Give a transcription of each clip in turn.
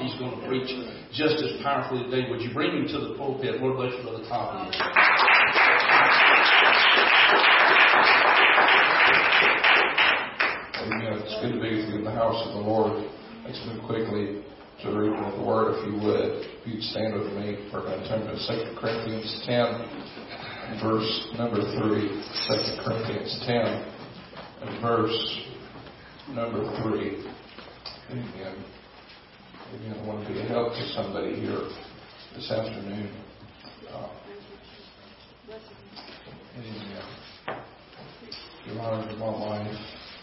Tommy's going to preach just as powerfully today. Would you bring him to the pulpit? Lord bless you, Brother Tommy. Amen. It's good to be with you in the house of the Lord. Let's move quickly to the reading of the Word, if you would. If you'd stand with me, we're going to turn to 2 Corinthians 10, verse number 3. 2 Corinthians 10, and verse number 3. Amen. Amen. I want to be a help to somebody here this afternoon. Amen. Give honor to my wife.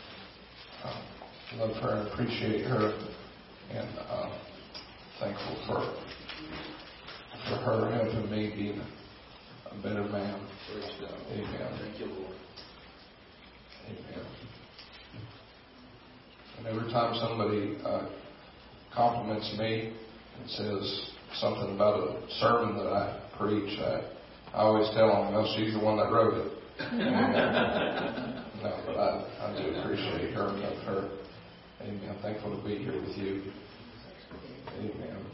Love her and appreciate her, and thankful for her helping me be a better man. Amen. Thank you, Lord. Amen. And every time somebody compliments me and says something about a sermon that I preach, I always tell them, well, she's the one that wrote it. No, but I do appreciate her and love her. Amen. Thankful to be here with you. Amen.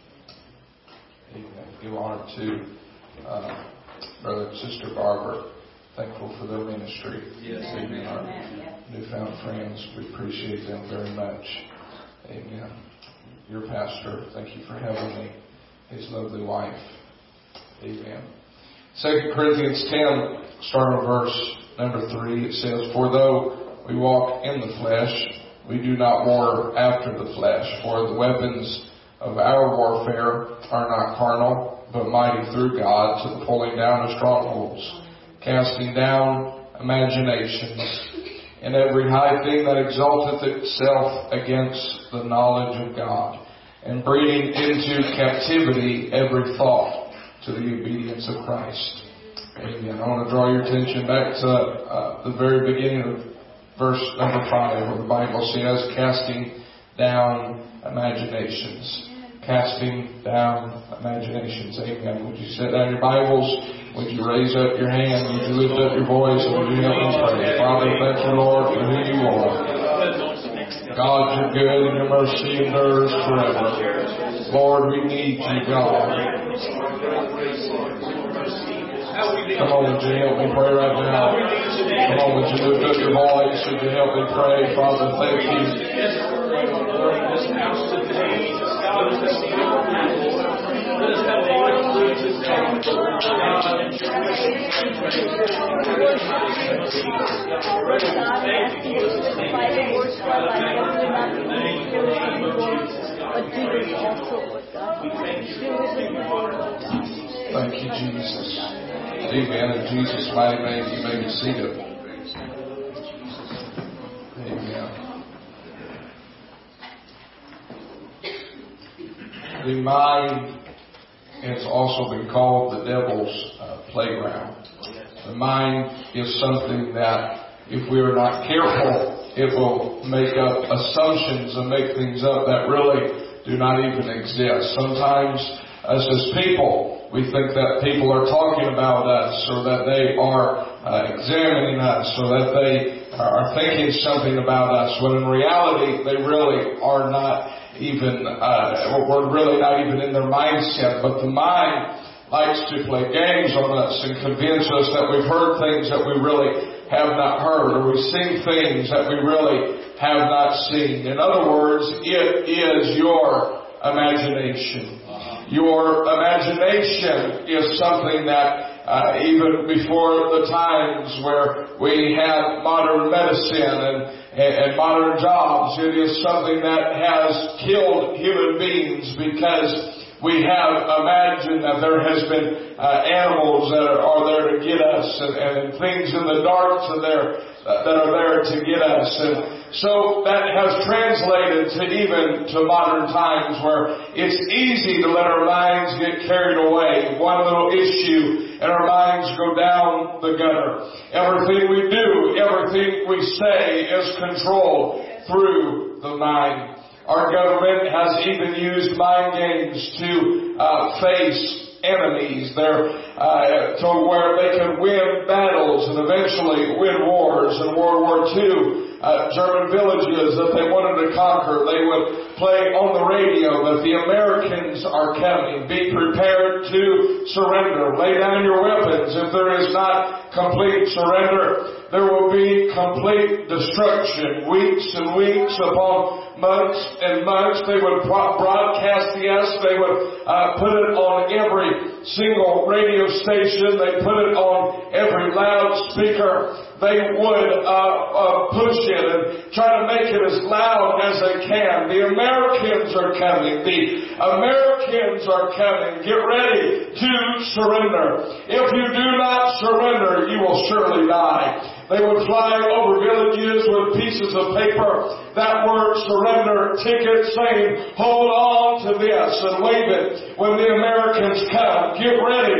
Amen. Give honor to Brother and Sister Barbara. Thankful for their ministry. Yes. Amen. Our newfound friends, we appreciate them very much. Amen. Your pastor, thank you for having me. His lovely wife. Amen. 2 Corinthians 10, starting at verse number 3, it says, "For though we walk in the flesh, we do not war after the flesh. For the weapons of our warfare are not carnal, but mighty through God to the pulling down of strongholds, casting down imaginations, and every high thing that exalteth itself against the knowledge of God, and bringing into captivity every thought to the obedience of Christ." Amen. I want to draw your attention back to the very beginning of verse number 5, where the Bible says, casting down imaginations. Casting down imaginations. Amen. Would you set down your Bibles? Would you raise up your hand? Would you lift up your voice? And would you help me pray? Father, thank you, Lord, for who you are. God, you're good and your mercy endures forever. Lord, we need you, God. Come on, would you help me pray right now? Come on, would you lift up your voice? Would you help me pray? Father, thank you. Thank you, Jesus. Amen. In Jesus' mighty name, you may be seated. Amen. The mind has also been called the devil's playground. The mind is something that, if we are not careful, it will make up assumptions and make things up that really do not even exist. Sometimes, us as people, we think that people are talking about us, or that they are examining us, or that they are thinking something about us, when in reality they really are not even, we're really not even in their mindset. But the mind likes to play games on us and convince us that we've heard things that we really have not heard, or we've seen things that we really have not seen. In other words, it is your imagination. Your imagination is something that even before the times where we had modern medicine and modern jobs, it is something that has killed human beings, because we have imagined that there has been animals that are there to get us, and things in the dark that are there to get us. And so that has translated to modern times, where it's easy to let our minds get carried away. One little issue and our minds go down the gutter. Everything we do, everything we say is controlled through the mind. Our government has even used mind games to face enemies there, to where they can win battles and eventually win wars. In World War II, German villages that they wanted to conquer. They would play on the radio that the Americans are coming. Be prepared to surrender. Lay down your weapons. If there is not complete surrender, there will be complete destruction. Weeks and weeks upon months and months. They would broadcast this. They would put it on every single radio station. They put it on every loudspeaker. They would push it and try to make it as loud as they can. The Americans are coming. The Americans are coming. Get ready to surrender. If you do not surrender, you will surely die. They would fly over villages with pieces of paper that were surrender tickets saying, hold on to this and wave it when the Americans come. Get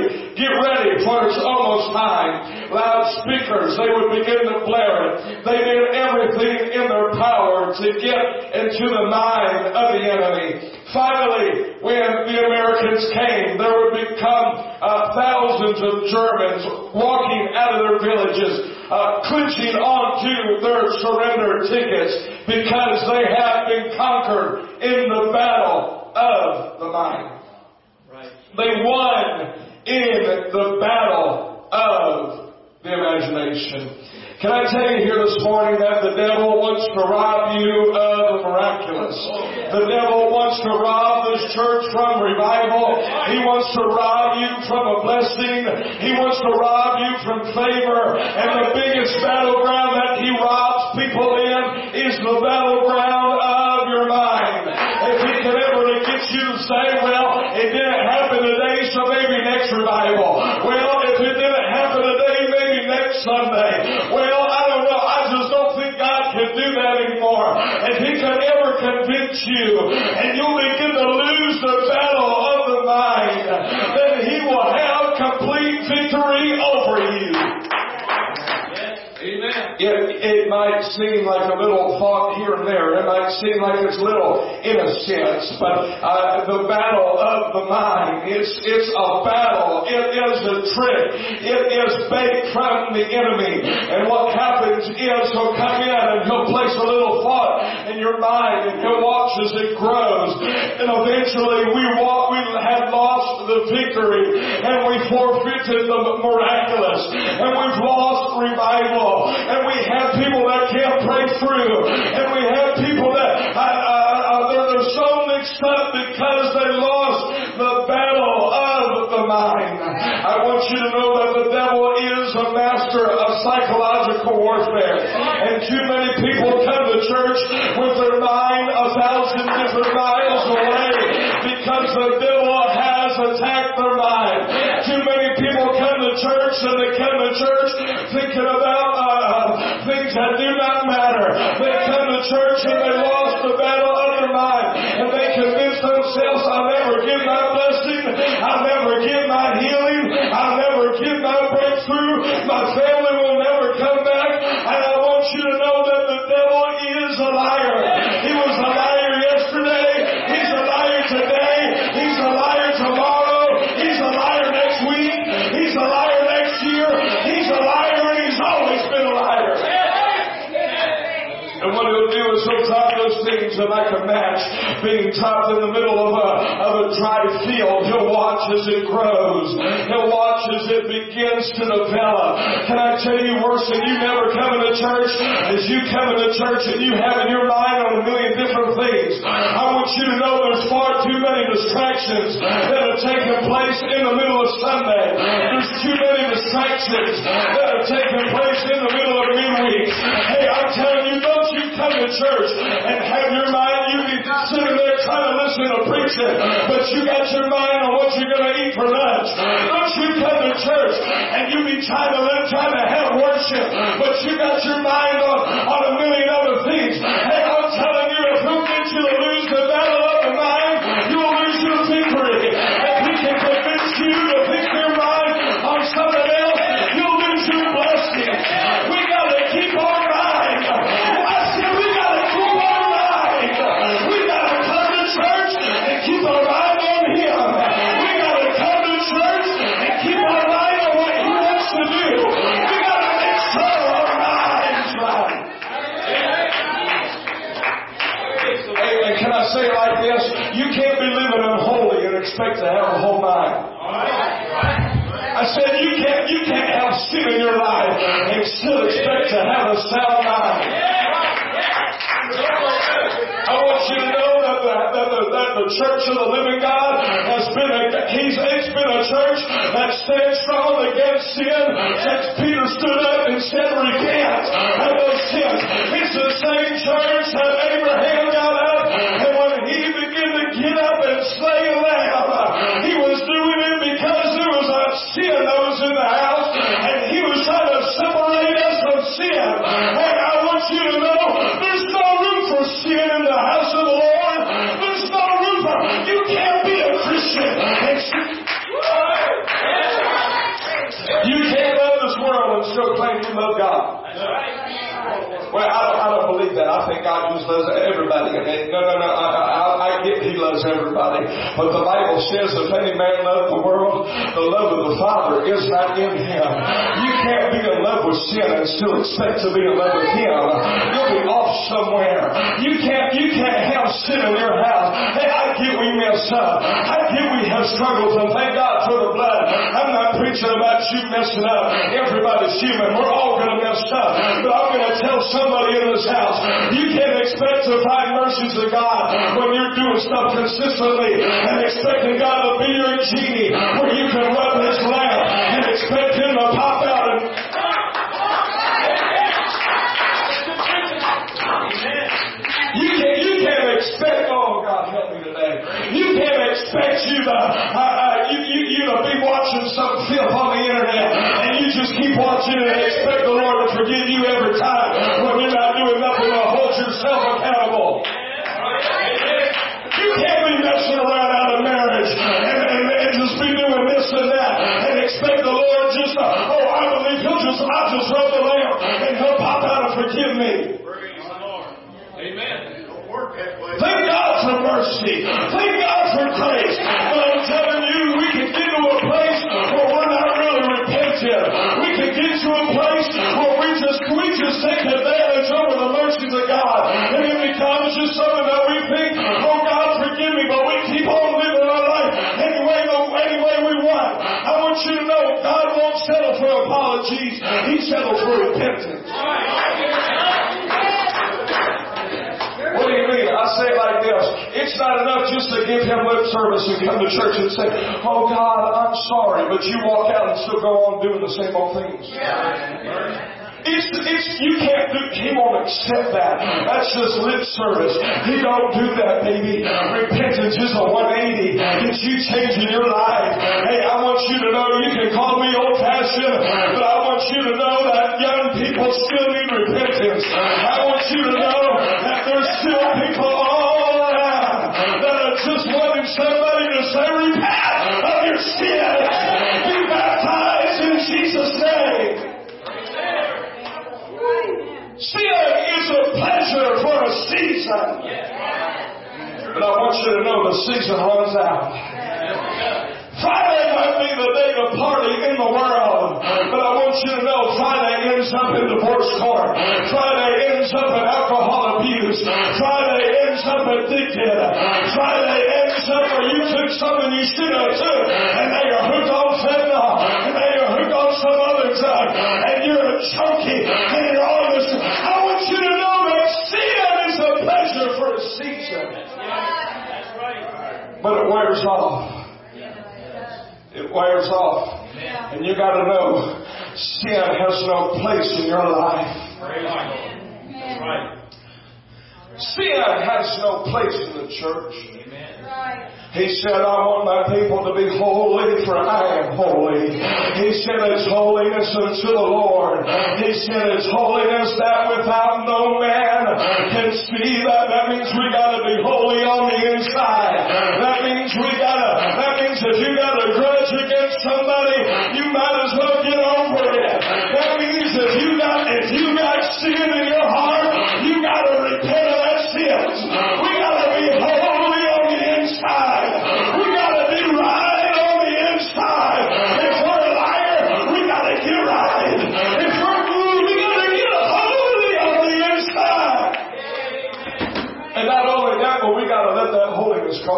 ready, for it's almost time. Loudspeakers, they would begin to blare it. They did everything in their power to get into the mind of the enemy. Finally, when the Americans came, there would become thousands of Germans walking out of their villages, clinching onto their surrender tickets because they had been conquered in the battle of the mind. Right. They won in the battle of the imagination. Can I tell you here this morning that the devil wants to rob you of the miraculous? The devil wants to rob this church from revival. He wants to rob you from a blessing. He wants to rob you from favor. And the biggest battleground that he robs people in is the battleground of your mind. If he could ever get you to say, well, it didn't happen today, so maybe next revival. Well, if it didn't happen today, maybe next Sunday. Well, I don't know. I just don't think God can do that anymore. If he could ever convince you and you'll begin to lose the battle of the mind, then he will have complete victory over you. Amen. It might seem like a little thought here and there. It might seem like it's little in a sense, but the battle of the mind, it's a battle. It is a trick. It is baked from the enemy. And what happens is he'll come in and he'll place a little thought in your mind and he'll watch as it grows. And eventually we have lost the victory and we forfeited the miraculous and we've lost revival. And we have people that can't pray through. And we have people that they're so mixed up because they lost the battle of the mind. I want you to know that the devil is a master of psychological warfare. And too many people come to church with their mind 1,000 different miles away because the devil has attacked their mind. Too many people come to church and they come to church thinking about things that do not matter. They come to church and they lost the battle of their mind. And they convince themselves, I'll never get my blessing. I'll never get my healing. I'll never get my breakthrough. My family will never come back. And I want you to know that the devil is a liar. He was a liar yesterday. He's a liar today. He's a liar tomorrow. He's a liar next week. He's a liar next year. He's a liar and he's always been a liar. And what he'll do is he'll drop those things like a match being dropped in the middle of a dry field. He'll watch as it grows. He'll watch as it begins to develop. Can I tell you worse than you never coming to church is you coming to church and you having your mind on a million different things. I want you to know there's far too many distractions that are taking place in the middle of Sunday. There's too many distractions that are taking place in the middle of midweek. Hey, I'm telling you, don't you come to church and have your mind, you be sitting there trying to listen to preaching, but you got your mind on what you're going to eat for lunch. Don't you come to church and you be trying to have worship, but you got your mind on a million other things. Hey, I'm telling you, if he'll get you to lose the battle of the mind, you'll lose your victory. If he can convince you to fix your mind on something else, you'll lose your blessing. We got to keep our mind. I said we got to keep our mind. We got to come to church and keep our mind on him. We got to come to church and keep our mind on what he wants to do. We got to make sure our mind's right. expect to have a whole mind. I said, you can't have sin in your life and still expect to have a sound mind. I want you to know that the Church of the Living God has been it's been a church that stands strong against sin since Peter stood up and said, repent of those sins. It's the same church that Abraham got up, and when he began to get up and slay a lamb, he was doing it because there was a sin that was in the house, and he was trying to separate us from sin. And I want you to know, there's no room for sin in the house of the Lord. There's no room for, you can't be a Christian and you can't love this world and still claim you love God. Well, I don't believe that. I think God just loves everybody. No. I get He loves everybody. But the Bible says if any man love the world, the love of the Father is not in him. You can't be in love with sin and still expect to be in love with Him. You'll be off somewhere. You can't have sin in your house. Hey, I get we mess up. I get we have struggles, and thank God for the blood. I'm not preaching about you messing up. Everybody's human. We're all going to mess up. But I'm going to tell somebody in this house, you can't expect to find mercies of God when you're doing stuff consistently and expecting God to be your genie where you can rub His lamp and expect Him to pop out and... You can't expect, oh God help me today, you can't expect you to be watching some filth on the internet and you just keep watching it and expect the Lord to forgive you every time when you're not doing nothing to hold yourself accountable. You can't be messing around out of marriage and just be doing this and that and expect the Lord just to, I believe I'll just rub the lamp and He'll pop out and forgive me. Praise the Lord. Amen. Thank God for mercy. Thank God for grace. But I'm telling you, we can get to a place where we're not really repentant. We can get to a place where we just take advantage over the mercies of God. And it becomes just something that we think, oh God, forgive me, but we keep on living our life any way we want. I want you to know, God won't settle for apologies. He settles for repentance. What do you mean? I say it like this. It's not enough just to give Him lip service and come to church and say, oh God, I'm sorry, but you walk out and still go on doing the same old things. You can't do, He won't accept that. That's just lip service. He don't do that, baby. Repentance is a 180. It's you changing your life. Hey, I want you to know, you can call me old-fashioned, but I want you to know that young people still need repentance. I want you to know that there's still people all around that are just wanting somebody to say, repent of your sin. Be baptized in Jesus' name. Sin is a pleasure for a season. But I want you to know the season runs out. Friday might be the day to party in the world, but I want you to know Friday ends up in divorce court. Friday ends up in alcohol abuse. Friday ends up addicted. Friday ends up where you took something you should have took, and now you're hooked on fentanyl, and now you're hooked on some other drug, and you're a junkie, and you're all this. I want you to know that sin is a pleasure for a season. But it wears off. It wears off. And you got to know, sin has no place in your life. That's right. Sin has no place in the church. He said, I want my people to be holy, for I am holy. He said, it's holiness unto the Lord. He said, it's holiness that without no man can see. That means we got to be holy on the inside. That means if you got a grudge against somebody, you might as well get over it. That means if you got sin in your heart, you got to repent of that sin. We got to be holy on the inside. We got to be right on the inside. If we're a liar, we got to get right. If we're good, we got to get holy on the inside. And not only that, but we got to let that holiness come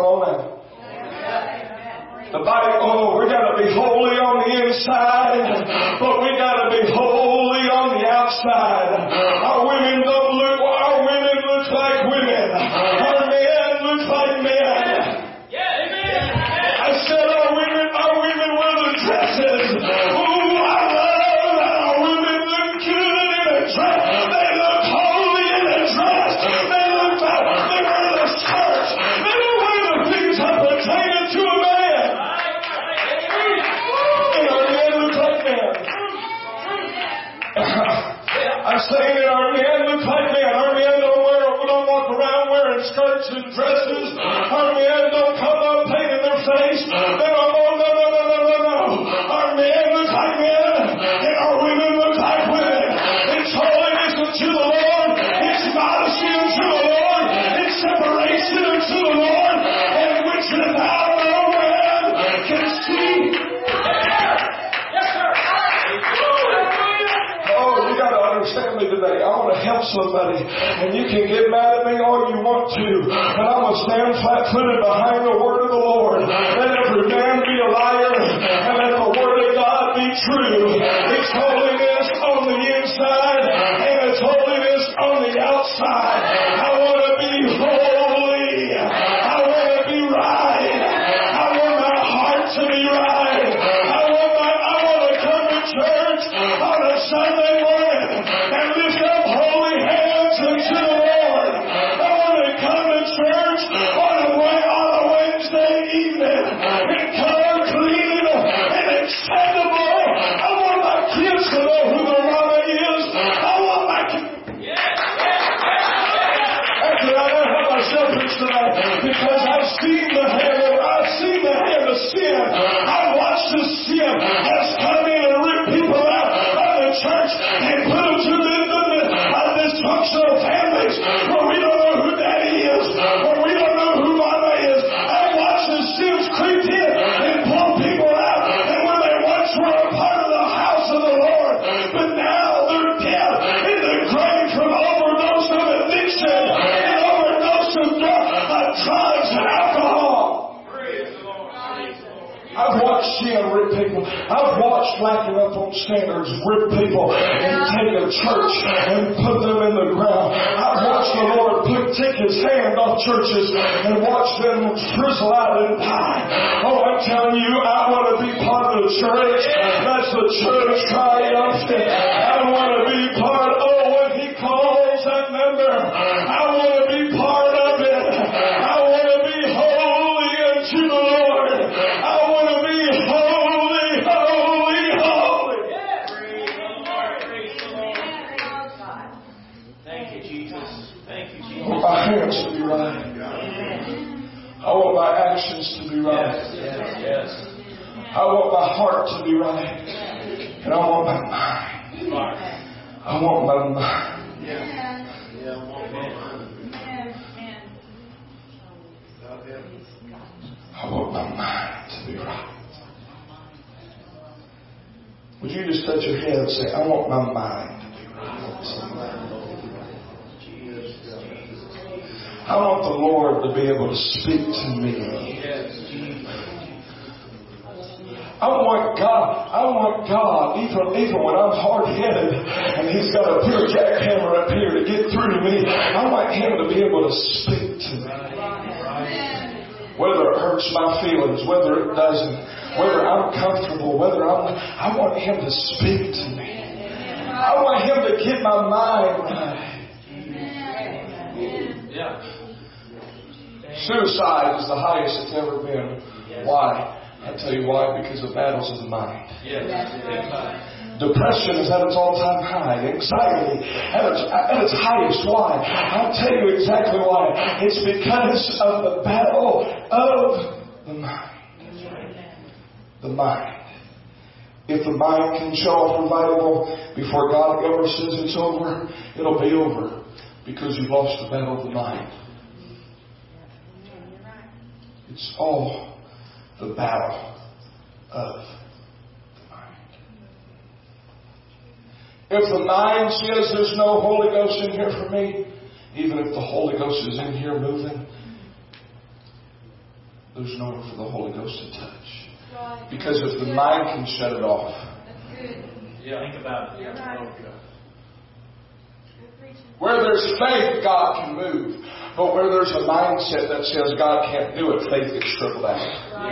somebody. And you can get mad at me all you want to, but I'm going to stand flat-footed behind the word of the Lord. Let every man be a liar, and let the word of God be true. It's holiness on the inside, and it's holiness on the outside. I want to be holy. I want to be right. I want my heart to be right. I want to come to church on a Sunday morning and lift up holy hands unto the Lord. I want to come to church on a Wednesday evening and come clean and acceptable. I want my kids to know who their mama is. I want my kids. Actually, I don't have my selfish tonight because I've seen the hand of sin. I've watched the sin has come in and ripped people out of the church and put them to the dysfunctional families where we don't know who daddy is, where we don't know who mama is. I've watched the sins creep in and pull people out, and when they once were a part of the house of the Lord, but now they're dead in the grave from overdose of addiction and overdose of drugs and alcohol. I've watched sin rip people. I've watched lacking up on standards rip people and take a church and put them in the ground. I've watched the Lord take His hand off churches and watch them frizzle out and die. Oh, I'm telling you, I want to be part of the church. That's the church triumphant. I want to be part. Oh, when He calls that member, I want to be part of it. I want to be holy unto the Lord. I want to be holy, holy, holy. Thank you, Jesus. Thank you, Jesus. I want my hands to be right. I want my actions to be right. Yes. I want my heart to be right. And I want my mind. I want my mind. I want my mind to be right. Would you just touch your head and say, I want my mind to be right? I want the Lord to be able to speak to me. I want God, even when I'm hard-headed and He's got a pure jackhammer up here to get through to me, I want Him to be able to speak to me. Whether it hurts my feelings, whether it doesn't, whether I'm comfortable, I want Him to speak to me. I want Him to get my mind right. Suicide is the highest it's ever been. Why? I'll tell you why. Because of battles of the mind. Depression is at its all-time high. Anxiety at its highest. Why? I'll tell you exactly why. It's because of the battle of the mind. The mind. If the mind can show off revival before God ever says it's over, it'll be over because you've lost the battle of the mind. It's all the battle of the mind. If the mind says there's no Holy Ghost in here for me, even if the Holy Ghost is in here moving, there's nowhere for the Holy Ghost to touch. Because if the mind can shut it off. Think about it. Where there's faith, God can move. But where there's a mindset that says God can't do it, faith gets stripped out.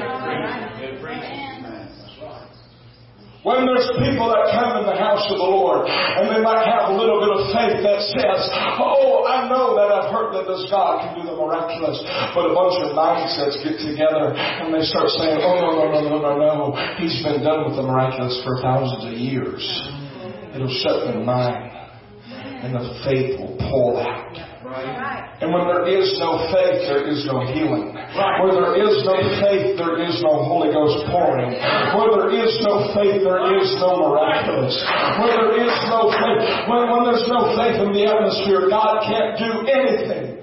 When there's people that come in the house of the Lord and they might have a little bit of faith that says, oh, I know that I've heard that this God can do the miraculous. But a bunch of mindsets get together and they start saying, oh, no. He's been done with the miraculous for thousands of years. It'll shut their mind and the faith will pull out. And when there is no faith, there is no healing. Where there is no faith, there is no Holy Ghost pouring. Where there is no faith, there is no miraculous. Where there is no faith, when there's no faith in the atmosphere, God can't do anything.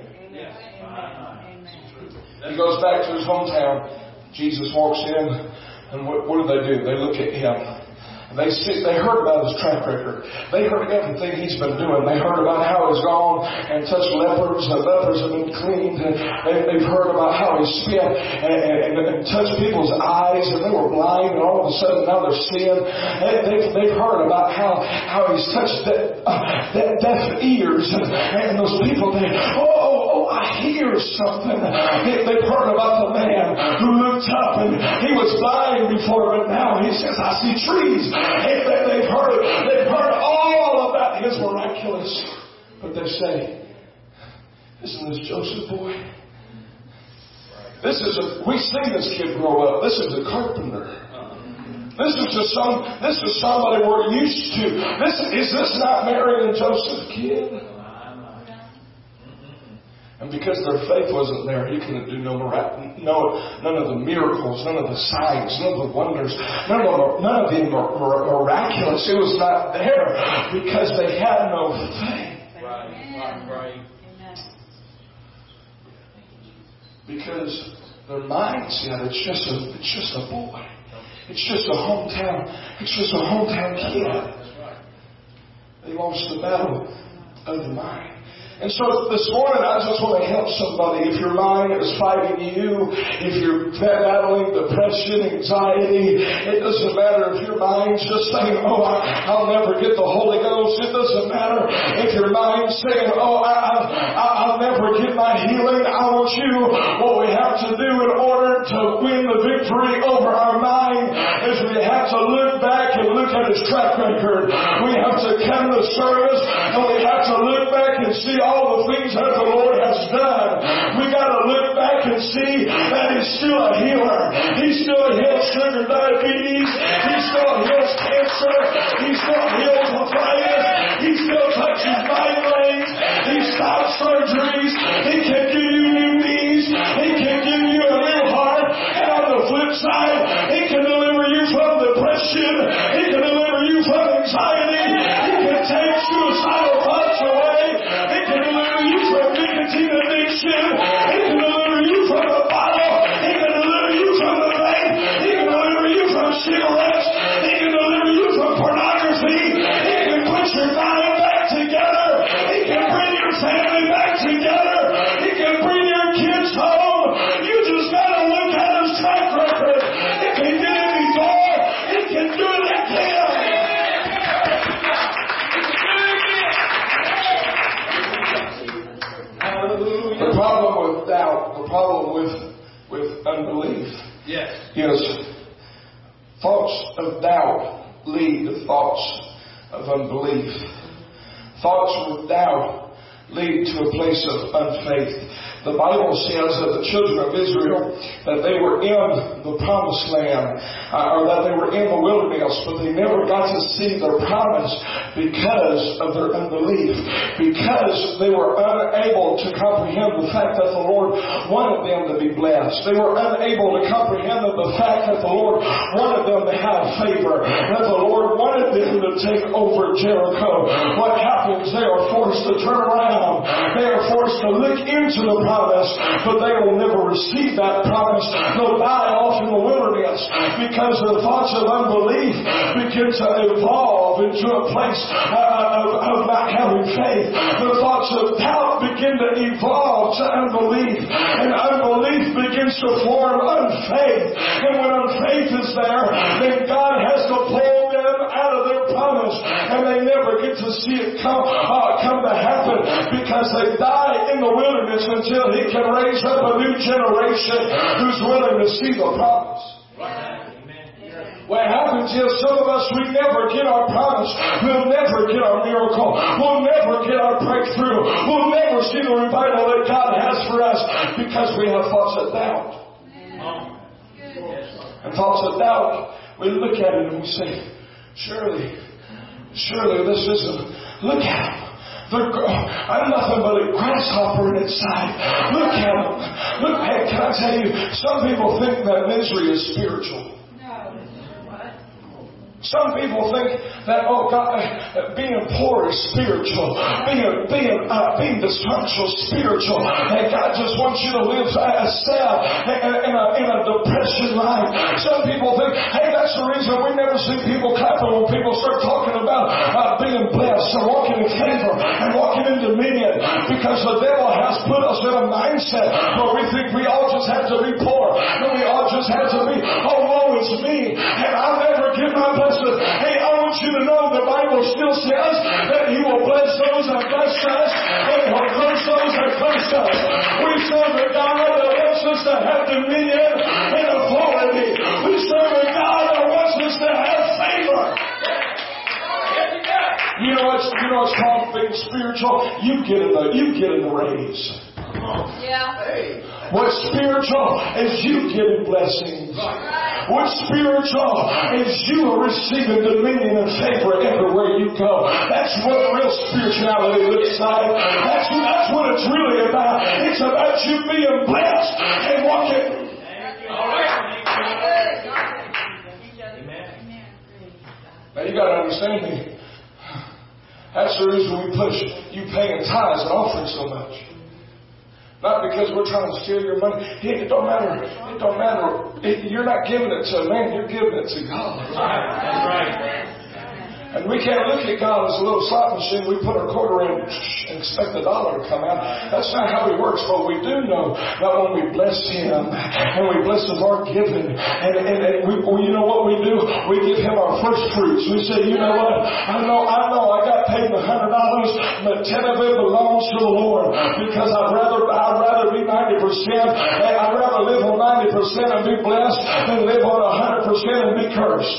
He goes back to his hometown. Jesus walks in, and what do? They look at him. They heard about his track record. They heard everything he's been doing. They heard about how he's gone and touched lepers, and lepers have been cleaned. And they've heard about how he spit and touched people's eyes, and they were blind, and all of a sudden now they're seeing. They've heard about how he's touched deaf ears, and those people think, oh, I hear something. They've heard about the man who looked up and he was blind before, but now he says, I see trees. They've heard all about his miraculous. But they say, isn't this Joseph boy? We see this kid grow up. This is a carpenter. This is somebody we're used to. Is this not Mary and Joseph kid? And because their faith wasn't there, he couldn't do none of the miracles, none of the signs, none of the wonders, none of the miraculous. It was not there because they had no faith. Right. Because their mindset, it's just a boy. It's just a hometown kid. They lost the battle of the mind. And so this morning, I just want to help somebody. If your mind is fighting you, if you're battling depression, anxiety, it doesn't matter if your mind's just saying, I'll never get the Holy Ghost. It doesn't matter if your mind's saying, I'll never get my healing. What we have to do in order to win the victory over our mind is we have to look back and look at his track record. We have to come to service and we have to look back and see all the things that the Lord has done. We got to look back and see that he's still a healer. He still heals sugar diabetes. He still heals cancer. He still heals arthritis. He still touches migraines. He stops surgeries. He can give you new knees. He can give you a new heart. And on the flip side, he can deliver you from depression. He can deliver you from anxiety. He can take suicidal thoughts away. He can deliver you from nicotine addiction. He can deliver you from the bottle. He can deliver you from the vape. He can deliver you from cigarettes. He can deliver you from pornography. He can put your mind back together. He can bring your family back together. He can bring your kids home. You just got to look at his track record. If he did it before, he can do it again. The problem with doubt, the problem with unbelief, is thoughts of doubt lead to thoughts of unbelief. Thoughts with doubt lead to a place of unfaith. The Bible says that the children of Israel, that they were in the promised land, or that they were in the wilderness, but they never got to see their promise because of their unbelief, because they were unable to comprehend the fact that the Lord wanted them to be blessed. They were unable to comprehend the fact that the Lord wanted them to have favor, that the Lord wanted them to take over Jericho. What happens? They are forced to turn around. They are forced to look into the promise, but they will never receive that promise. They'll die off in the wilderness because the thoughts of unbelief begin to evolve into a place of not having faith. The thoughts of doubt begin to evolve to unbelief, and unbelief begins to form unfaith. And when unfaith is there, then God has to pull them out of their promise, and they never get to see it come to happen because they die in the wilderness until he can raise up a new generation who's willing to see the promise. What happens is some of us, we never get our promise. We'll never get our miracle. We'll never get our breakthrough. We'll never see the revival that God has for us because we have thoughts of doubt. And thoughts of doubt, we look at it and we say, surely this isn't. Look at them. I'm nothing but a grasshopper inside. Look at them. Hey, can I tell you, some people think that misery is spiritual. Some people think that, God, being poor is spiritual. Being dysfunctional is spiritual. And God just wants you to live sad in a depression life Some people think, hey, that's the reason we never see people clapping when people start talking about being blessed and walking in favor and walking in dominion, because the devil has put us in a mindset where we think we all just have to be poor and we all just have to be, oh, woe is me, and I'll never get my blessing. Hey, I want you to know the Bible still says that He will bless those that bless us and He will curse those that curse us. We serve a God that wants us to have dominion and authority. We serve a God that wants us to have favor. You know what's called being spiritual? You get in the raise. Yeah. What's spiritual is you getting blessings. What's spiritual is you are receiving dominion and favor everywhere you go. That's what real spirituality looks like. That's what it's really about. It's about you being blessed and walking. Now you got to understand me. That's the reason we push you paying tithes and offerings so much. Not because we're trying to steal your money. It don't matter. You're not giving it to a man. You're giving it to God. That's right. And we can't look at God as a little slot machine. We put our quarter in and expect the dollar to come out. That's not how He works. But we do know that when we bless Him and we bless His our giving, and you know what we do? We give Him our first fruits. We say, you know what? I know I got paid $100, but 10 of it belongs to the Lord, because I'd rather be 90%. I'd rather live on 90% and be blessed than live on 100% and be cursed.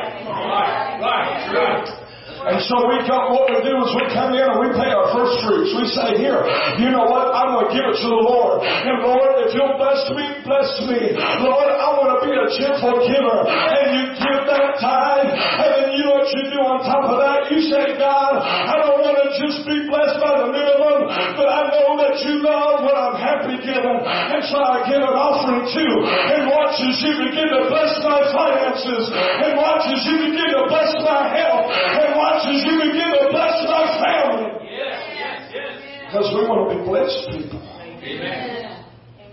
Right. And so what we do is we come in and we pay our first fruits. We say, here, you know what? I'm going to give it to the Lord. And Lord, if you'll bless me, bless me. Lord, I want to be a cheerful giver. And you give that tithe. And then you know what you do on top of that? You say, God, I don't want to just be blessed by the minimum, but I know that you love what I'm happy giving. And so I give an offering too. And watch as you begin to bless my finances. And watch as you begin to bless my health. And watch as you begin to bless my family. Yes. Because we want to be blessed people. Amen.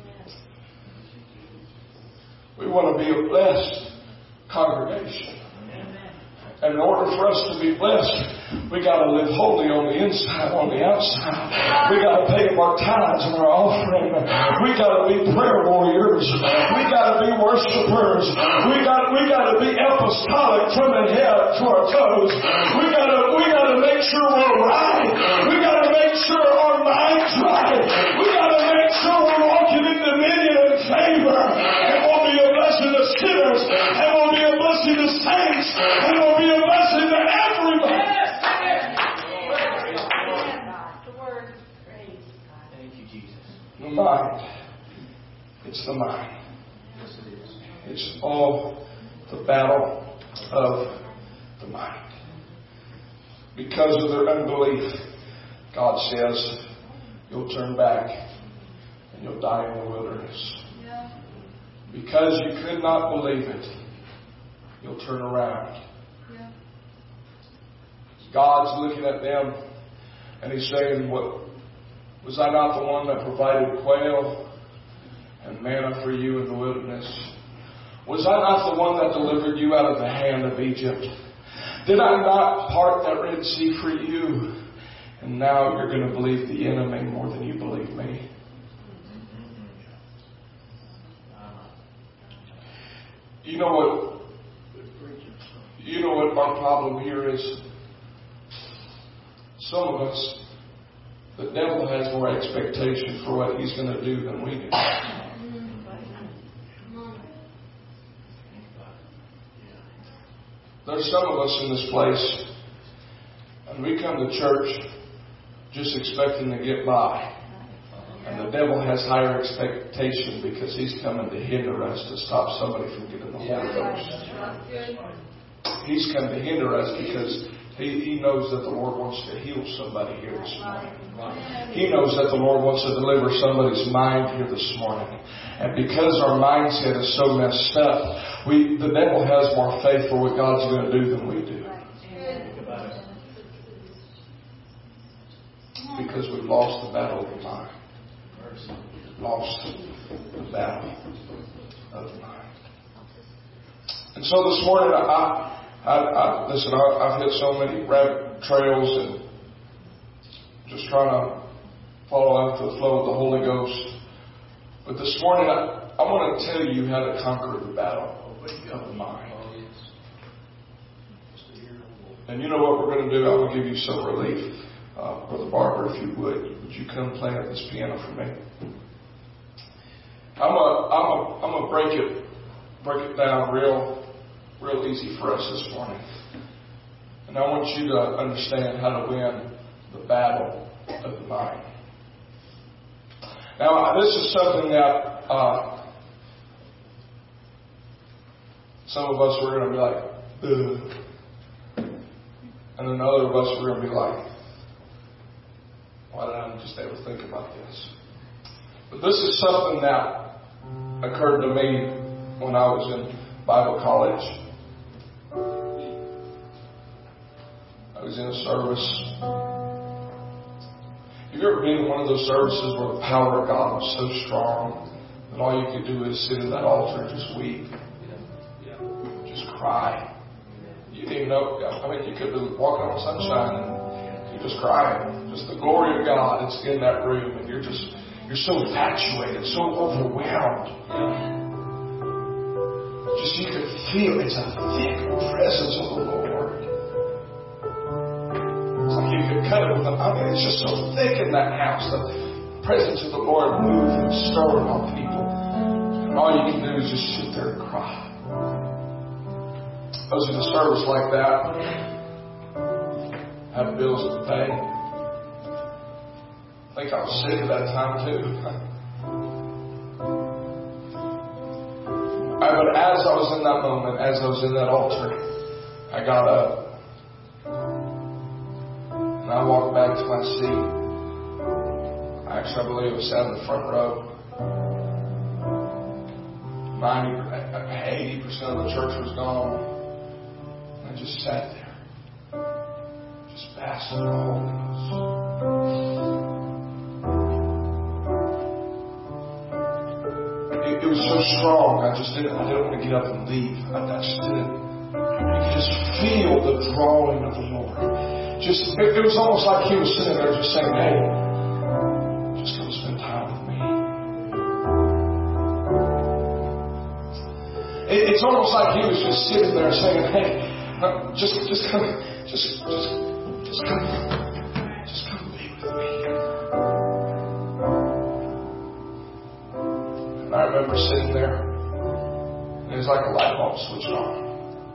We want to be a blessed congregation. And in order for us to be blessed, we got to live holy on the inside, on the outside. We got to pay our tithes and our offering. We got to be prayer warriors. We got to be worshipers. We got to be apostolic from the head to our toes. We got to make sure we're right. We got to make sure our mind's right. We got to make sure we're walking in dominion and favor. And we'll be a blessing to sinners. And we'll be a blessing to saints. And we'll be a blessing to everybody. Thank you, Jesus. The mind. It's the mind. Yes, it is. It's all the battle of the mind. Because of their unbelief, God says, you'll turn back and you'll die in the wilderness. Because you could not believe it, you'll turn around. God's looking at them and He's saying, was I not the one that provided quail and manna for you in the wilderness? Was I not the one that delivered you out of the hand of Egypt? Did I not part that Red Sea for you? And now you're going to believe the enemy more than you believe me. You know what our problem here is? Some of us, the devil has more expectation for what he's going to do than we do. There's some of us in this place, and we come to church just expecting to get by. And the devil has higher expectation because he's coming to hinder us, to stop somebody from getting the Holy Ghost. He's come to hinder us because he knows that the Lord wants to heal somebody here this morning. He knows that the Lord wants to deliver somebody's mind here this morning. And because our mindset is so messed up, the devil has more faith for what God's going to do than we do. Because we've lost the battle of the mind. Lost the battle of the mind. And so this morning, listen, I've hit so many rabbit trails and just trying to follow after the flow of the Holy Ghost. But this morning, I want to tell you how to conquer the battle of the mind. And you know what we're going to do? I will give you some relief. Brother Barber, if you would you come play at this piano for me? I'm gonna break it down real easy for us this morning. And I want you to understand how to win the battle of the mind. Now, this is something that some of us are going to be like, ugh. And then other of us are going to be like, why did I just ever think about this? But this is something that occurred to me when I was in Bible college. I was in a service. Have you ever been in one of those services where the power of God was so strong that all you could do is sit in that altar and just weep? Just cry. You didn't even know. I mean, you could be walking on sunshine and you're just crying. Just the glory of God is in that room, and you're so infatuated, so overwhelmed. Just you could feel it's a thick presence of the Lord. It's like you could cut it with it's just so thick in that house. The presence of the Lord moves and stirring on people. And all you can do is just sit there and cry. I was in a service like that. Had bills to pay. I think I was sick at that time too. But as I was in that moment, as I was in that altar, I got up. And I walked back to my seat. Actually, I believe I sat in the front row. 80% of the church was gone. I just sat there. Just basking in the Holy Ghost. It was so strong. I didn't want to get up and leave. I just didn't. You could just feel the drawing of the Lord. It was almost like He was sitting there just saying, hey, just come spend time with me. It's almost like He was just sitting there saying, hey, just come be with me. And I remember sitting there, and it was like a light bulb switched on.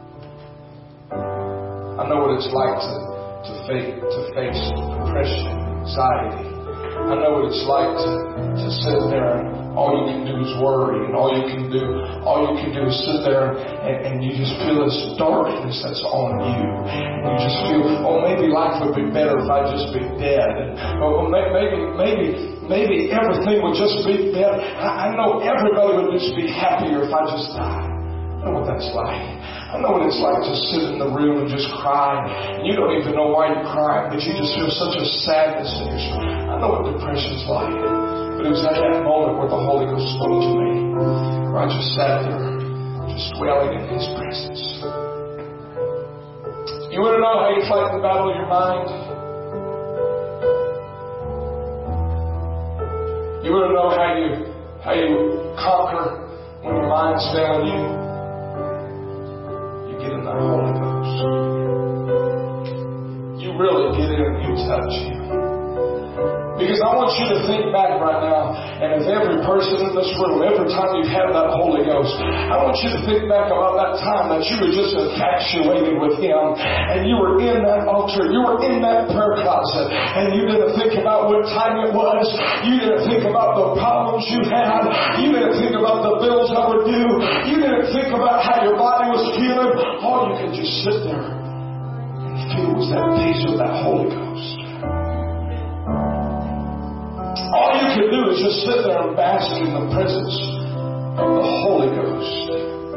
I know what it's like to face depression, anxiety. I know what it's like to sit there and all you can do is worry, and all you can do is sit there and you just feel this darkness that's on you. And you just feel, maybe life would be better if I'd just be dead. Maybe everything would just be better. I know everybody would just be happier if I just died. I know what that's like. I know what it's like to sit in the room and just cry. And you don't even know why you're crying, but you just feel such a sadness in your soul. I know what depression's like. But it was at that moment where the Holy Ghost spoke to me, where I just sat there, just dwelling in His presence. You want to know how you fight the battle of your mind? You want to know how you conquer when your mind's failing you? You get in the Holy Ghost. You really get in and you touch Him. Because I want you to think back right now, and if every person in this room, every time you've had that Holy Ghost, I want you to think back about that time that you were just infatuated with Him, and you were in that altar, you were in that prayer closet, and you didn't think about what time it was, you didn't think about the problems you had, you didn't think about the bills that were due, you didn't think about how your body was feeling. All you could just sit there and feel was that peace of that Holy Ghost. All you can do is just sit there and bask in the presence of the Holy Ghost.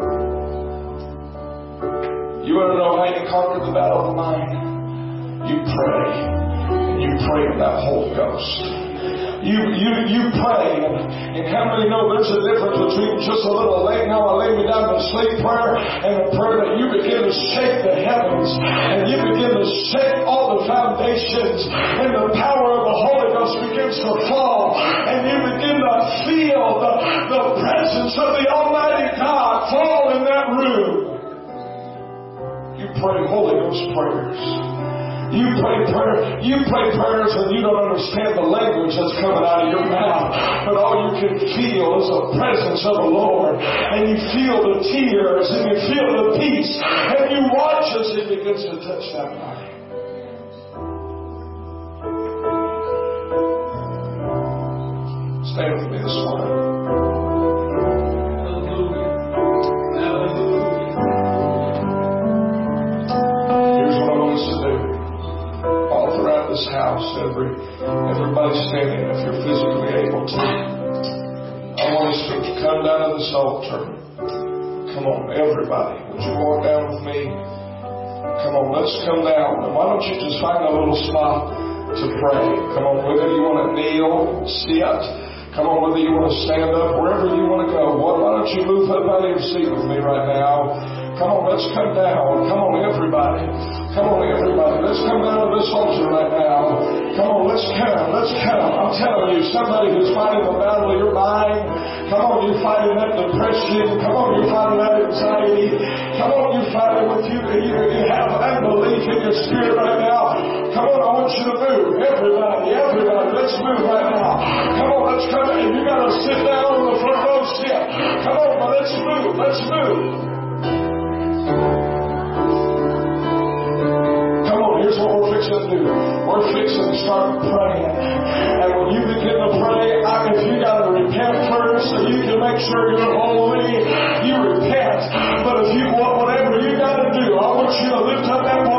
You want to know how you conquer the battle of the mind? You pray. And you pray in that Holy Ghost. You pray. And how many know there's a difference between just a little laying down, I lay me down to sleep prayer, and a prayer that you begin to shake the heavens, and you begin to shake all the foundations, and the power of the Holy Ghost begins to fall, and you begin to feel the presence of the Almighty God fall in that room. You pray Holy Ghost prayers. You pray prayers and you don't understand the language that's coming out of your mouth, but all you can feel is the presence of the Lord, and you feel the tears, and you feel the peace, and you watch as He begins to touch that body. Stand with me this morning. This house, everybody standing if you're physically able to. I want us to come down to this altar. Come on, everybody. Would you walk down with me? Come on, let's come down. And why don't you just find a little spot to pray? Come on, whether you want to kneel, sit. Come on, whether you want to stand up, wherever you want to go. Why don't you move up out of your seat with me right now? Come on, let's come down. Come on, everybody. Come on, everybody. Let's come down to this altar right now. Come on, let's come. Let's come. I'm telling you, somebody who's fighting the battle of your mind. Come on, you're fighting that depression. Come on, you're fighting that anxiety. Come on, you're fighting with you. You have unbelief in your spirit right now. Come on, I want you to move. Everybody, let's move right now. Come on, let's come in. You got to sit down on the front row seat. Come on, but let's move. Let's move. Here's what we're fixing to do. We're fixing to start praying. And when you begin to pray, if you got to repent first so you can make sure you're holy, you repent. But if you want whatever you got to do, I want you to lift up that